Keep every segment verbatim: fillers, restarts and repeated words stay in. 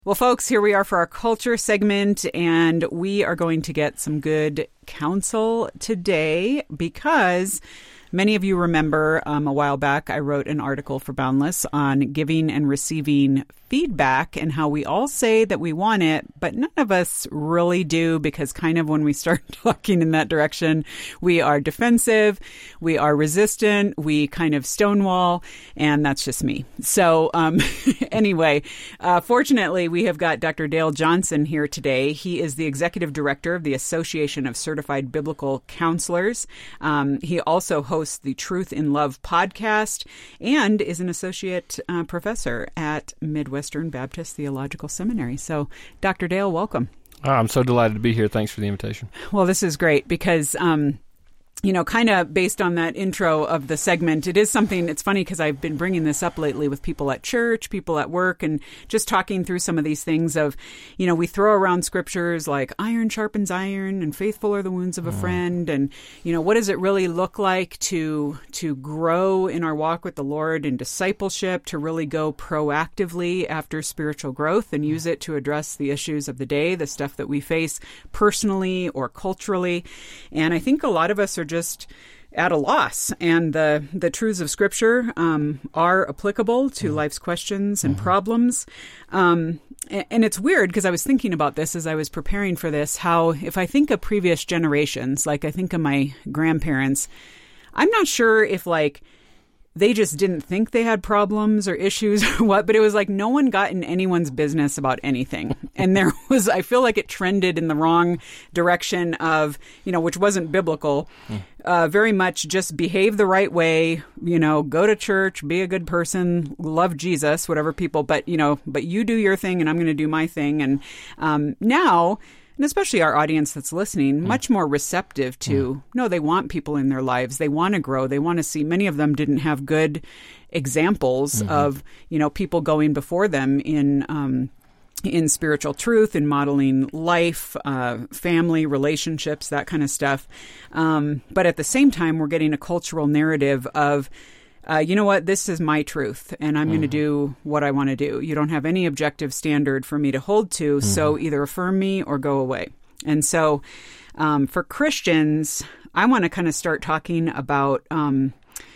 Well, folks, here we are for our culture segment, and we are going to get some good counsel today because many of you remember um, a while back I wrote an article for Boundless on giving and receiving feedback and how we all say that we want it, but none of us really do, because kind of when we start talking in that direction, we are defensive, we are resistant, we kind of stonewall, and that's just me. So um, anyway, uh, fortunately, we have got Doctor Dale Johnson here today. He is the executive director of the Association of Certified Biblical Counselors. Um, he also hosts the Truth in Love podcast and is an associate uh, professor at Midwestern Baptist Theological Seminary. So, Doctor Dale, welcome. Oh, I'm so delighted to be here. Thanks for the invitation. Well, this is great because, um, you know, kind of based on that intro of the segment, it is something, it's funny because I've been bringing this up lately with people at church, people at work, and just talking through some of these things of, you know, we throw around scriptures like iron sharpens iron and faithful are the wounds of a mm. friend. And, you know, what does it really look like to, to grow in our walk with the Lord and discipleship, to really go proactively after spiritual growth and use it to address the issues of the day, the stuff that we face personally or culturally. And I think a lot of us are just at a loss, and the the truths of Scripture um, are applicable to mm-hmm. life's questions and mm-hmm. problems. Um, and, and it's weird because I was thinking about this as I was preparing for this, how if I think of previous generations, like I think of my grandparents, I'm not sure if like they just didn't think they had problems or issues or what, but it was like no one got in anyone's business about anything. And there was, I feel like it trended in the wrong direction of, you know, which wasn't biblical, mm. uh, very much just behave the right way, you know, go to church, be a good person, love Jesus, whatever people, but, you know, but you do your thing and I'm going to do my thing. And um, now, and especially our audience that's listening, mm. much more receptive to, mm. no, they want people in their lives. They want to grow. They want to see. Many of them didn't have good examples mm-hmm. of, you know, people going before them in um, in spiritual truth, in modeling life, uh, family, relationships, that kind of stuff. Um, but at the same time, we're getting a cultural narrative of, Uh, you know what, this is my truth, and I'm mm-hmm. going to do what I want to do. You don't have any objective standard for me to hold to, mm-hmm. so either affirm me or go away. And so um, for Christians, I want to kind of start talking about, um,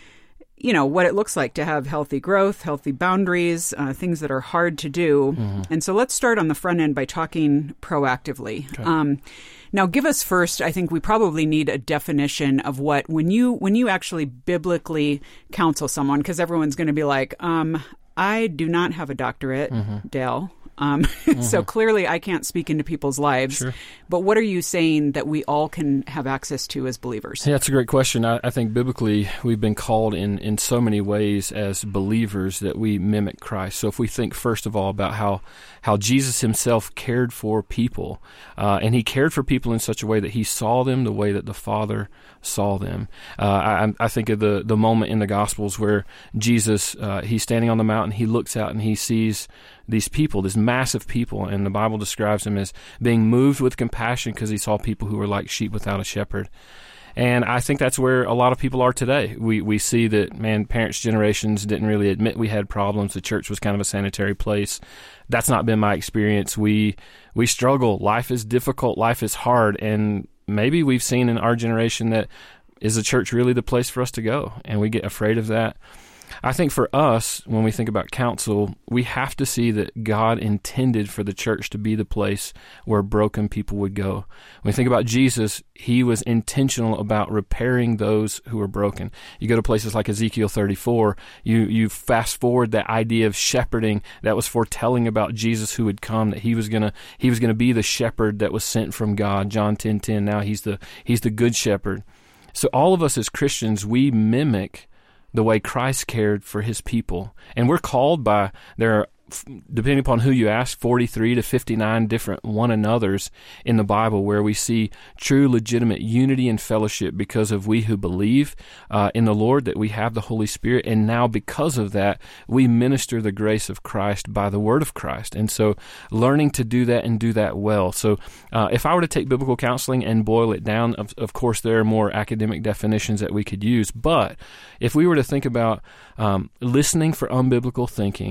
you know, what it looks like to have healthy growth, healthy boundaries, uh, things that are hard to do. Mm-hmm. And so let's start on the front end by talking proactively. Okay. Um Now, give us first, I think we probably need a definition of what, when you when you actually biblically counsel someone, because everyone's going to be like, um, I do not have a doctorate, mm-hmm. Dale. Um, mm-hmm. So clearly I can't speak into people's lives. Sure. But what are you saying that we all can have access to as believers? Yeah, that's a great question. I, I think biblically we've been called in, in so many ways as believers that we mimic Christ. So if we think first of all about how, how Jesus himself cared for people, uh, and he cared for people in such a way that he saw them the way that the Father saw them. Uh, I, I think of the, the moment in the Gospels where Jesus, uh, he's standing on the mountain, he looks out and he sees these people, this massive people, and the Bible describes him as being moved with compassion because he saw people who were like sheep without a shepherd. And I think that's where a lot of people are today. We we see that, man, parents' generations didn't really admit we had problems. The church was kind of a sanitary place. That's not been my experience. We we struggle. Life is difficult. Life is hard. And maybe we've seen in our generation that, is the church really the place for us to go? And we get afraid of that. I think for us, when we think about counsel, we have to see that God intended for the church to be the place where broken people would go. When we think about Jesus, he was intentional about repairing those who were broken. You go to places like Ezekiel thirty-four, you, you fast forward that idea of shepherding that was foretelling about Jesus who would come, that he was gonna he was gonna be the shepherd that was sent from God. John ten ten, now he's the he's the good shepherd. So all of us as Christians, we mimic the way Christ cared for his people. And we're called by, there are, depending upon who you ask, forty-three to fifty-nine different one another's in the Bible where we see true, legitimate unity and fellowship because of we who believe uh, in the Lord, that we have the Holy Spirit, and now because of that, we minister the grace of Christ by the word of Christ. And so learning to do that and do that well. So uh, if I were to take biblical counseling and boil it down, of, of course there are more academic definitions that we could use, but if we were to think about um, listening for unbiblical thinking,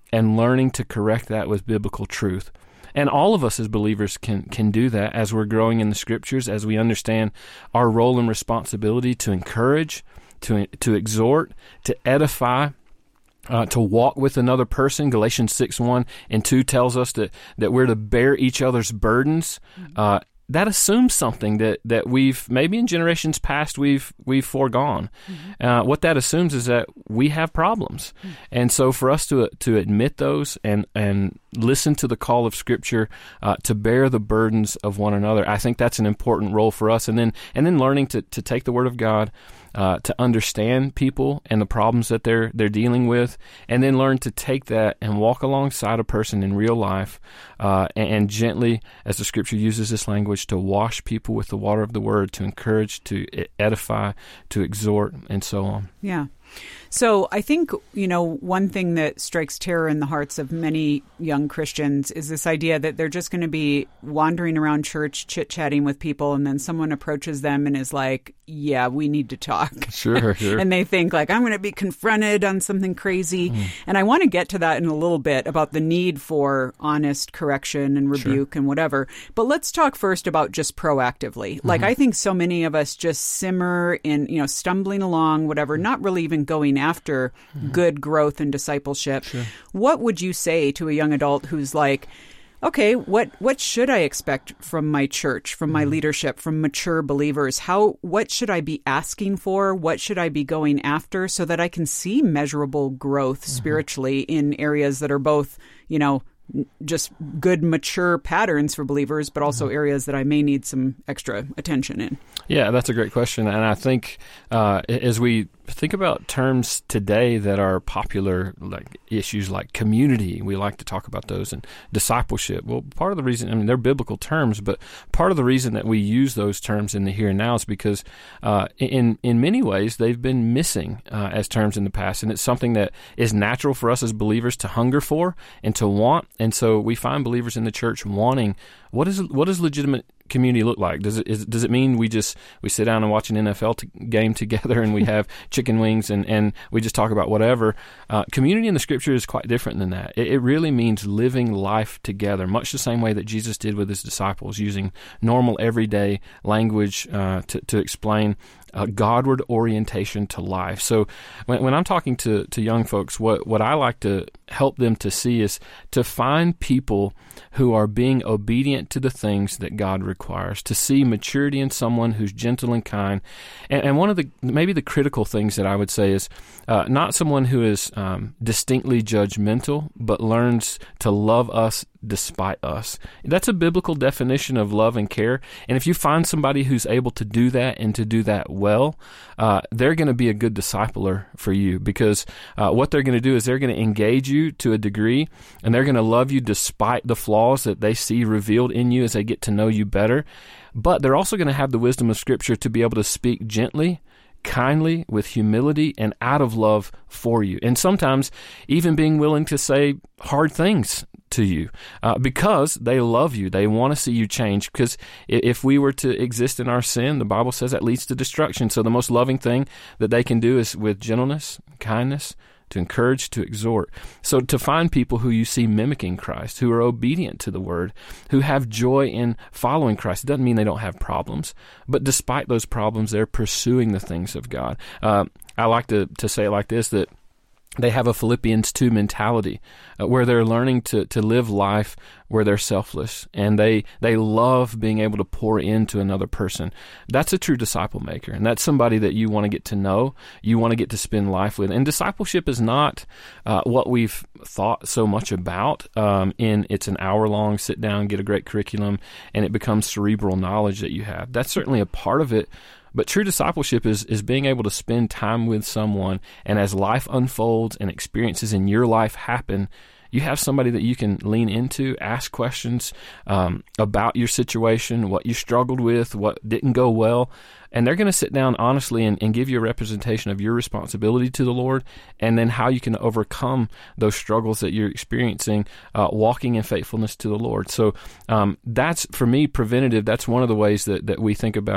and learning to correct that with biblical truth. And all of us as believers can can do that as we're growing in the Scriptures, as we understand our role and responsibility to encourage, to to exhort, to edify, uh, to walk with another person. Galatians six, one and two tells us that, that we're to bear each other's burdens. Uh, that assumes something that, that we've, maybe in generations past, we've we've foregone. Mm-hmm. Uh, what that assumes is that we have problems. Mm-hmm. And so for us to to admit those and, and listen to the call of Scripture uh, to bear the burdens of one another, I think that's an important role for us. And then and then learning to, to take the Word of God, uh, to understand people and the problems that they're they're dealing with, and then learn to take that and walk alongside a person in real life uh, and, and gently, as the Scripture uses this language, to wash people with the water of the Word, to encourage, to edify, to exhort, and so on. Yeah. So I think, you know, one thing that strikes terror in the hearts of many young Christians is this idea that they're just going to be wandering around church, chit-chatting with people, and then someone approaches them and is like, yeah, we need to talk. Sure, sure. And they think, like, I'm going to be confronted on something crazy. Mm. And I want to get to that in a little bit about the need for honest correction and rebuke sure. and whatever. But let's talk first about just proactively. Mm-hmm. Like, I think so many of us just simmer in, you know, stumbling along, whatever, mm. not really even going after mm-hmm. good growth and discipleship. Sure. What would you say to a young adult who's like, okay, what, what should I expect from my church, from my mm-hmm. leadership, from mature believers? How, what should I be asking for? What should I be going after so that I can see measurable growth mm-hmm. spiritually in areas that are both, you know, just good, mature patterns for believers, but also mm-hmm. areas that I may need some extra attention in? Yeah, that's a great question. And I think uh, as we think about terms today that are popular, like issues like community, we like to talk about those, and discipleship. Well, part of the reason, I mean, they're biblical terms, but part of the reason that we use those terms in the here and now is because uh, in, in many ways they've been missing uh, as terms in the past. And it's something that is natural for us as believers to hunger for and to want. And so we find believers in the church wanting, what is what does legitimate community look like? Does it is, does it mean we just we sit down and watch an N F L t- game together and we have chicken wings and, and we just talk about whatever? Uh, community in the Scripture is quite different than that. It, it really means living life together, much the same way that Jesus did with his disciples, using normal everyday language uh, to to explain a Godward orientation to life. So when, when I'm talking to, to young folks, what, what I like to help them to see is to find people who are being obedient to the things that God requires, to see maturity in someone who's gentle and kind. And, and one of the, maybe the critical things that I would say is uh, not someone who is um, distinctly judgmental, but learns to love us despite us. That's a biblical definition of love and care. And if you find somebody who's able to do that and to do that well, uh, they're going to be a good discipler for you, because uh, what they're going to do is they're going to engage you to a degree, and they're going to love you despite the flaws that they see revealed in you as they get to know you better. But they're also going to have the wisdom of Scripture to be able to speak gently, kindly, with humility, and out of love for you. And sometimes even being willing to say hard things to you uh, because they love you. They want to see you change, because if we were to exist in our sin, the Bible says that leads to destruction. So the most loving thing that they can do is with gentleness, kindness, to encourage, to exhort. So to find people who you see mimicking Christ, who are obedient to the Word, who have joy in following Christ. It doesn't mean they don't have problems, but despite those problems, they're pursuing the things of God. Uh, I like to, to say it like this, that they have a Philippians two mentality uh, where they're learning to, to live life where they're selfless, and they, they love being able to pour into another person. That's a true disciple maker, and that's somebody that you want to get to know, you want to get to spend life with. And discipleship is not uh, what we've thought so much about um, in it's an hour-long sit down, get a great curriculum, and it becomes cerebral knowledge that you have. That's certainly a part of it. But true discipleship is, is being able to spend time with someone, and as life unfolds and experiences in your life happen, you have somebody that you can lean into, ask questions um, about your situation, what you struggled with, what didn't go well, and they're going to sit down honestly and, and give you a representation of your responsibility to the Lord, and then how you can overcome those struggles that you're experiencing, uh, walking in faithfulness to the Lord. So um, that's, for me, preventative. That's one of the ways that, that we think about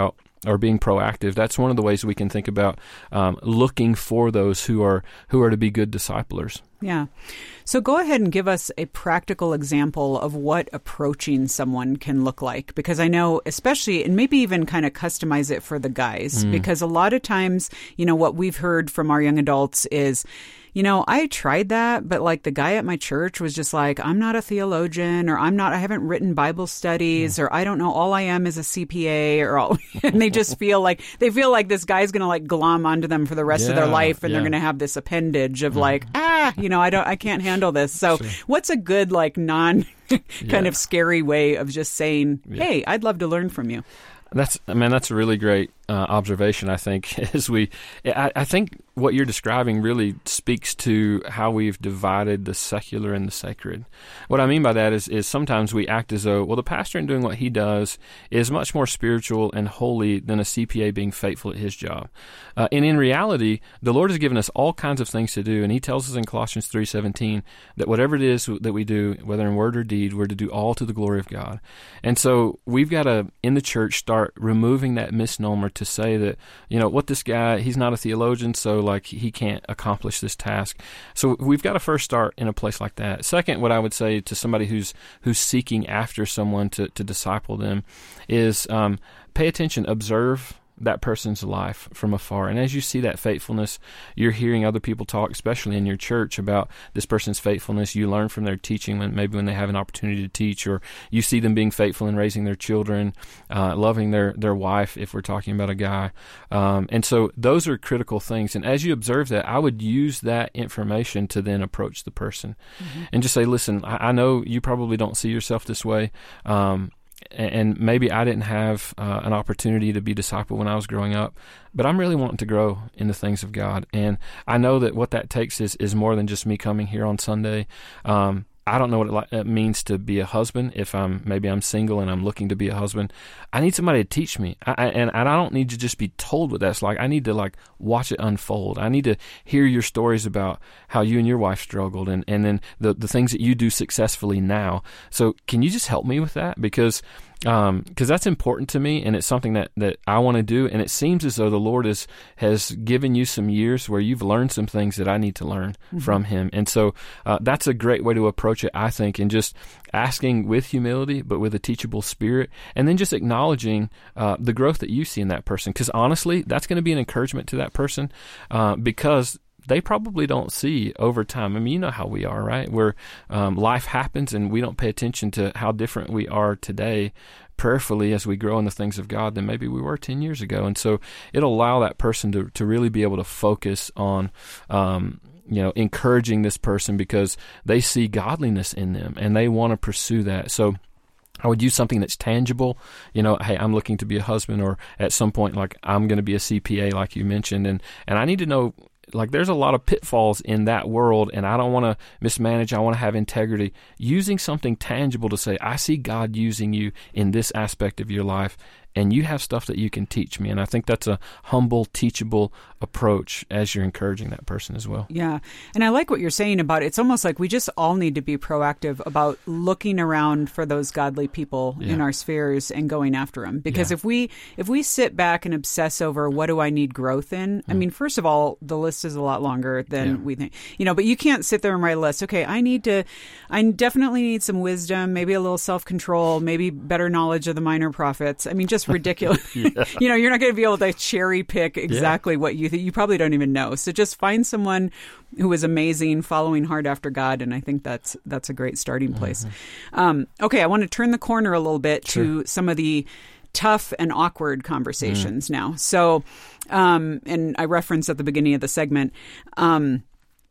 or being proactive, that's one of the ways we can think about um, looking for those who are who are to be good disciplers. Yeah. So go ahead and give us a practical example of what approaching someone can look like. Because I know, especially, and maybe even kind of customize it for the guys, mm. because a lot of times, you know, what we've heard from our young adults is, you know, I tried that, but like the guy at my church was just like, I'm not a theologian, or I'm not, I haven't written Bible studies, mm. or I don't know, all I am is a C P A, or all, and they just feel like, they feel like this guy's going to like glom onto them for the rest yeah, of their life, and yeah. they're going to have this appendage of mm. like, ah, you know, I don't, I can't handle this. So sure. What's a good, like, non kind yeah. of scary way of just saying, hey, yeah. I'd love to learn from you? That's, I mean, that's a really great uh, observation, I think, as we, I, I think what you're describing really speaks to how we've divided the secular and the sacred. What I mean by that is, is sometimes we act as though, well, the pastor in doing what he does is much more spiritual and holy than a C P A being faithful at his job. Uh, and in reality, the Lord has given us all kinds of things to do, and he tells us in Colossians three seventeen that whatever it is that we do, whether in word or deed, we're to do all to the glory of God. And so we've got to, in the church, start removing that misnomer to say that, you know, what this guy, he's not a theologian, so like he can't accomplish this task. So we've got to first start in a place like that. Second, what I would say to somebody who's who's seeking after someone to, to disciple them is um, pay attention, observe that person's life from afar. And as you see that faithfulness, you're hearing other people talk, especially in your church, about this person's faithfulness. You learn from their teaching, when maybe when they have an opportunity to teach, or you see them being faithful in raising their children, uh, loving their, their wife, if we're talking about a guy. Um, and so those are critical things. And as you observe that, I would use that information to then approach the person mm-hmm. and just say, listen, I, I know you probably don't see yourself this way. Um, And maybe I didn't have uh, an opportunity to be discipled when I was growing up, but I'm really wanting to grow in the things of God. And I know that what that takes is, is more than just me coming here on Sunday. Um, I don't know what it, li- it means to be a husband. If I'm maybe I'm single and I'm looking to be a husband, I need somebody to teach me. I, I, and, and I don't need to just be told what that's like. I need to like watch it unfold. I need to hear your stories about how you and your wife struggled, and, and then the the things that you do successfully now. So can you just help me with that? Because Um, because that's important to me, and it's something that, that I want to do. And it seems as though the Lord is, has given you some years where you've learned some things that I need to learn mm-hmm. from Him. And so uh, that's a great way to approach it, I think, and just asking with humility, but with a teachable spirit, and then just acknowledging uh, the growth that you see in that person. Because honestly, that's going to be an encouragement to that person uh, because they probably don't see over time. I mean, you know how we are, right? Where um, life happens and we don't pay attention to how different we are today prayerfully as we grow in the things of God than maybe we were ten years ago. And so it'll allow that person to, to really be able to focus on, um, you know, encouraging this person because they see godliness in them and they want to pursue that. So I would use something that's tangible, you know, hey, I'm looking to be a husband, or at some point, like, I'm going to be a C P A, like you mentioned, and, and I need to know, like, there's a lot of pitfalls in that world, and I don't want to mismanage. I want to have integrity. Using something tangible to say, I see God using you in this aspect of your life, and you have stuff that you can teach me. And I think that's a humble, teachable approach as you're encouraging that person as well. Yeah. And I like what you're saying about it. It's almost like we just all need to be proactive about looking around for those godly people yeah. in our spheres and going after them. Because yeah. if we if we sit back and obsess over what do I need growth in, mm. I mean, first of all, the list is a lot longer than yeah. we think. You know, but you can't sit there and write a list. Okay, I need to, I definitely need some wisdom, maybe a little self-control, maybe better knowledge of the minor prophets. I mean, just ridiculous. yeah. You know, you're not going to be able to cherry pick exactly yeah. what you think. You probably don't even know. So just find someone who is amazing, following hard after God, and I think that's that's a great starting place. Mm-hmm. Um, okay, I want to turn the corner a little bit sure. to some of the tough and awkward conversations mm. now. So, um, and I referenced at the beginning of the segment, um,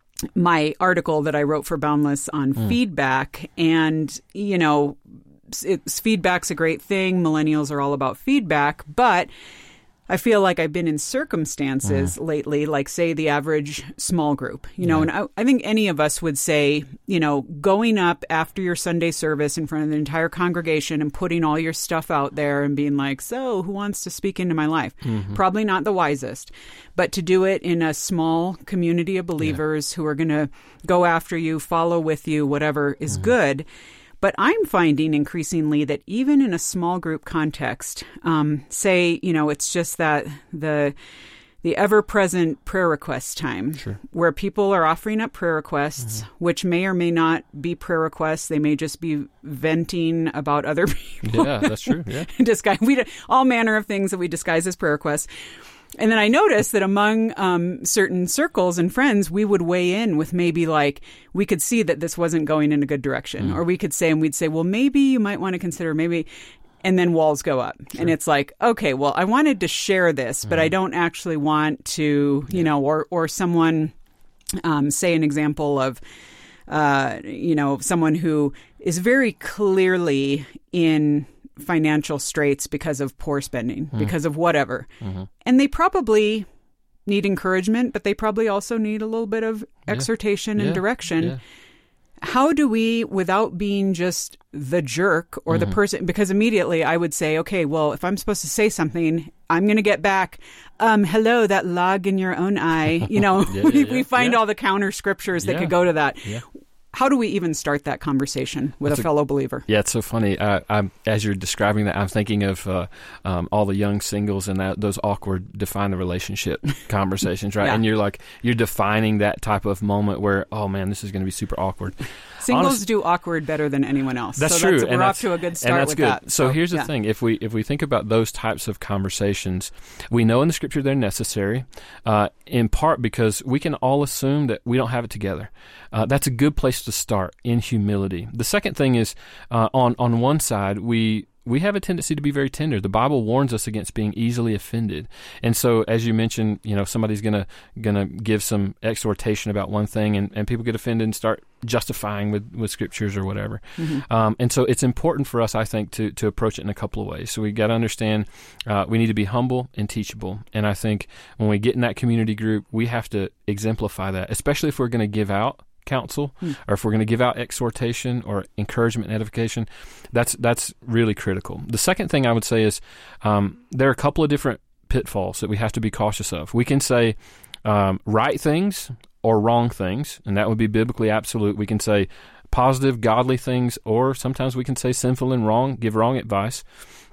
my article that I wrote for Boundless on mm. feedback, and, you know, It's, feedback's a great thing. Millennials are all about feedback, but I feel like I've been in circumstances mm. lately, like, say, the average small group, you know, yeah. and I, I think any of us would say, you know, going up after your Sunday service in front of the entire congregation and putting all your stuff out there and being like, so who wants to speak into my life? Mm-hmm. Probably not the wisest, but to do it in a small community of believers yeah. who are going to go after you, follow with you, whatever is mm-hmm. good. But I'm finding increasingly that even in a small group context, um, say, you know, it's just that the the ever-present prayer request time, sure. where people are offering up prayer requests, mm-hmm. which may or may not be prayer requests. They may just be venting about other people. Yeah, that's true. Yeah. Disguise, we, all manner of things that we disguise as prayer requests. And then I noticed that among um, certain circles and friends, we would weigh in with maybe like, we could see that this wasn't going in a good direction. Mm. Or we could say, and we'd say, well, maybe you might want to consider maybe... And then walls go up. Sure. And it's like, okay, well, I wanted to share this, but mm-hmm. I don't actually want to, you yeah. know, or, or someone, um, say an example of, uh, you know, someone who is very clearly in financial straits because of poor spending, mm-hmm. because of whatever. Mm-hmm. And they probably need encouragement, but they probably also need a little bit of yeah. exhortation and yeah. direction. Yeah. How do we, without being just the jerk or mm-hmm. the person, because immediately I would say, okay, well, if I'm supposed to say something, I'm going to get back, um, hello, that log in your own eye. You know, yeah, we, yeah, we find yeah. all the counter scriptures that yeah. could go to that. Yeah. How do we even start that conversation with That's a fellow believer? Yeah, it's so funny. Uh, I'm, as you're describing that, I'm thinking of uh, um, all the young singles and that, those awkward define the relationship conversations, right? Yeah. And you're like, you're defining that type of moment where, oh man, this is going to be super awkward. Singles Honest, do awkward better than anyone else. That's so true. That's, we're and off to a good start and that's with good. that. So, so here's the yeah. thing. If we if we think about those types of conversations, we know in the Scripture they're necessary, uh, in part because we can all assume that we don't have it together. Uh, that's a good place to start, in humility. The second thing is, uh, on, on one side, we... we have a tendency to be very tender. The Bible warns us against being easily offended. And so, as you mentioned, you know, somebody's going to gonna give some exhortation about one thing, and, and people get offended and start justifying with, with scriptures or whatever. Mm-hmm. Um, and so it's important for us, I think, to, to approach it in a couple of ways. So we got to understand uh, we need to be humble and teachable. And I think when we get in that community group, we have to exemplify that, especially if we're going to give out counsel, mm. or if we're going to give out exhortation or encouragement and edification. That's that's really critical. The second thing I would say is um, there are a couple of different pitfalls that we have to be cautious of. We can say um, right things or wrong things, and that would be biblically absolute. We can say positive, godly things, or sometimes we can say sinful and wrong, give wrong advice.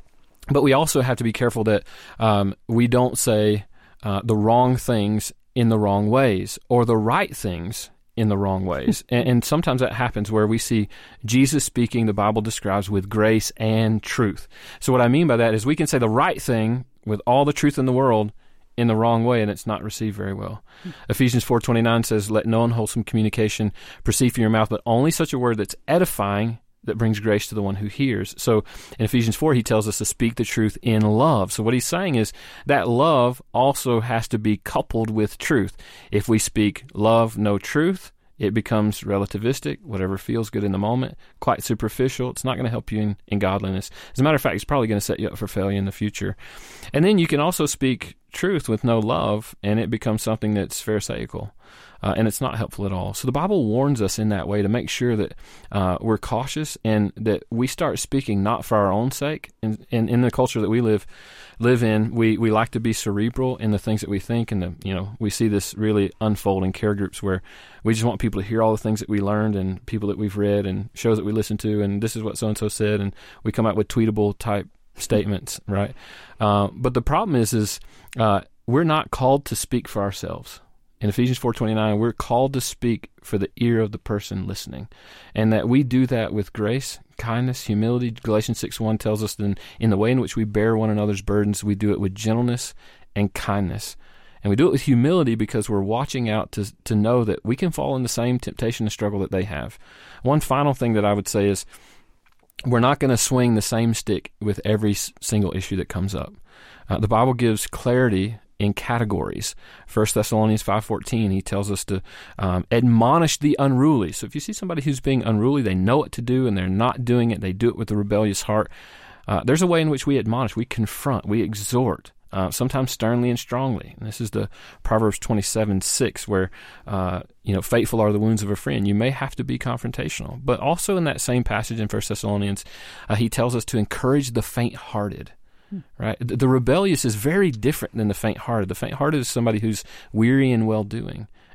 But we also have to be careful that um, we don't say uh, the wrong things in the wrong ways, or the right things in the wrong ways. and, and sometimes that happens where we see Jesus speaking, the Bible describes, with grace and truth. So what I mean by that is we can say the right thing with all the truth in the world in the wrong way, and it's not received very well. Mm-hmm. Ephesians four twenty-nine says, let no unwholesome communication proceed from your mouth, but only such a word that's edifying, that brings grace to the one who hears. So in Ephesians four, he tells us to speak the truth in love. So what he's saying is that love also has to be coupled with truth. If we speak love, no truth, it becomes relativistic, whatever feels good in the moment, quite superficial. It's not going to help you in, in godliness. As a matter of fact, it's probably going to set you up for failure in the future. And then you can also speak truth with no love, and it becomes something that's pharisaical. Uh, and it's not helpful at all. So the Bible warns us in that way to make sure that uh, we're cautious and that we start speaking not for our own sake. And, and in the culture that we live live in, we, we like to be cerebral in the things that we think. And the, you know, we see this really unfold in care groups where we just want people to hear all the things that we learned and people that we've read and shows that we listen to, and this is what so-and-so said, and we come out with tweetable type statements, right? Uh, but the problem is, is uh, we're not called to speak for ourselves. In Ephesians four twenty-nine, we're called to speak for the ear of the person listening, and that we do that with grace, kindness, humility. Galatians six one tells us that in the way in which we bear one another's burdens, we do it with gentleness and kindness. And we do it with humility because we're watching out to to know that we can fall in the same temptation and struggle that they have. One final thing that I would say is we're not going to swing the same stick with every single issue that comes up. Uh, the Bible gives clarity in categories. First Thessalonians five fourteen, he tells us to um, admonish the unruly. So if you see somebody who's being unruly, they know what to do and they're not doing it, they do it with a rebellious heart. Uh, there's a way in which we admonish, we confront, we exhort, uh, sometimes sternly and strongly. And this is the Proverbs twenty-seven six, where uh, you know, faithful are the wounds of a friend. You may have to be confrontational. But also in that same passage in First Thessalonians, uh, he tells us to encourage the faint-hearted. Right, the, the rebellious is very different than the faint-hearted. The faint-hearted is somebody who's weary in well-doing,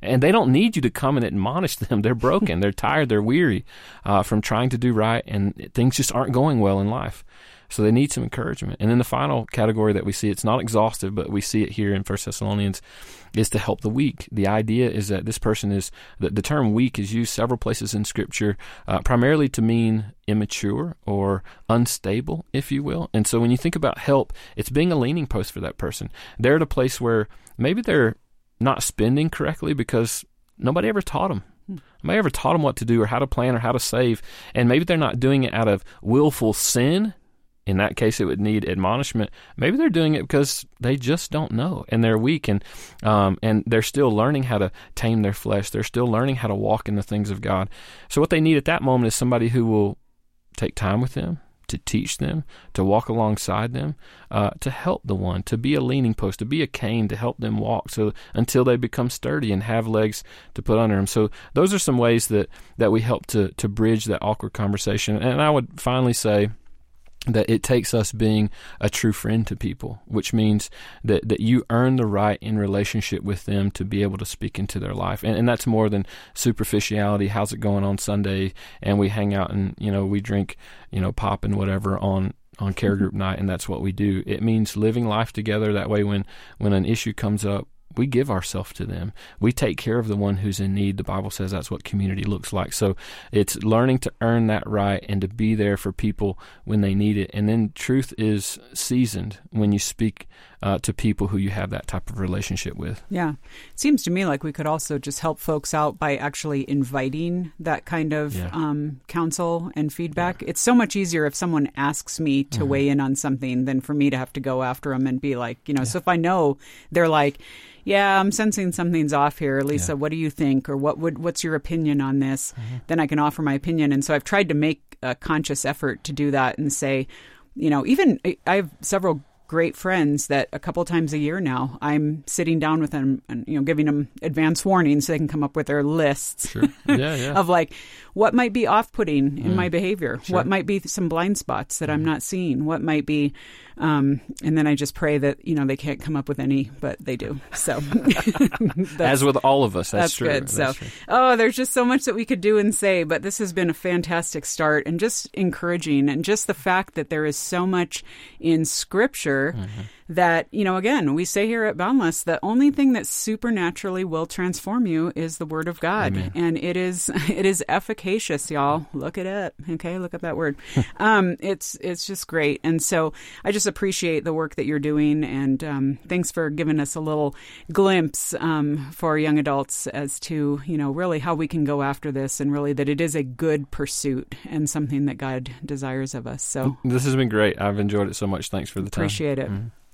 And they don't need you to come and admonish them. They're broken. They're tired. They're weary uh, from trying to do right, and things just aren't going well in life. So they need some encouragement. And then the final category that we see, it's not exhaustive, but we see it here in First Thessalonians, is to help the weak. The idea is that this person is, the, the term weak is used several places in Scripture, uh, primarily to mean immature or unstable, if you will. And so when you think about help, it's being a leaning post for that person. They're at a place where maybe they're not spending correctly because nobody ever taught them. Nobody ever taught them what to do or how to plan or how to save. And maybe they're not doing it out of willful sin. In that case, it would need admonishment. Maybe they're doing it because they just don't know, and they're weak, and um, and they're still learning how to tame their flesh. They're still learning how to walk in the things of God. So what they need at that moment is somebody who will take time with them, to teach them, to walk alongside them, uh, to help the one, to be a leaning post, to be a cane, to help them walk so until they become sturdy and have legs to put under them. So those are some ways that, that we help to, to bridge that awkward conversation. And I would finally say that it takes us being a true friend to people, which means that, that you earn the right in relationship with them to be able to speak into their life. And, and that's more than superficiality. How's it going on Sunday? And we hang out and, you know, we drink, you know, pop and whatever on, on care group night, and that's what we do. It means living life together. That way when, when an issue comes up, we give ourselves to them. We take care of the one who's in need. The Bible says that's what community looks like. So it's learning to earn that right and to be there for people when they need it. And then truth is seasoned when you speak uh, to people who you have that type of relationship with. Yeah. It seems to me like we could also just help folks out by actually inviting that kind of yeah. um, counsel and feedback. Yeah. It's so much easier if someone asks me to mm-hmm. weigh in on something than for me to have to go after them and be like, you know, yeah. so if I know they're like, yeah, I'm sensing something's off here. Lisa, yeah. what do you think? Or what would what's your opinion on this? Mm-hmm. Then I can offer my opinion. And so I've tried to make a conscious effort to do that and say, you know, even I have several great friends that a couple times a year now I'm sitting down with them and, you know, giving them advance warnings so they can come up with their lists sure. yeah, yeah. of like what might be off-putting in mm. my behavior, sure. what might be some blind spots that mm. I'm not seeing, what might be, um, and then I just pray that, you know, they can't come up with any, but they do. So as with all of us, that's, that's true. Good. That's so, true. oh, there's just so much that we could do and say, but this has been a fantastic start and just encouraging, and just the fact that there is so much in Scripture mm-hmm. that, you know, again, we say here at Boundless, the only thing that supernaturally will transform you is the Word of God. Amen. And it is it is efficacious, y'all. Look at it. Okay, look at that word. um, it's it's just great. And so I just appreciate the work that you're doing, and um, thanks for giving us a little glimpse um, for young adults as to, you know, really how we can go after this, and really that it is a good pursuit and something that God desires of us. So this has been great. I've enjoyed it so much. Thanks for the time. Appreciate it. Mm-hmm.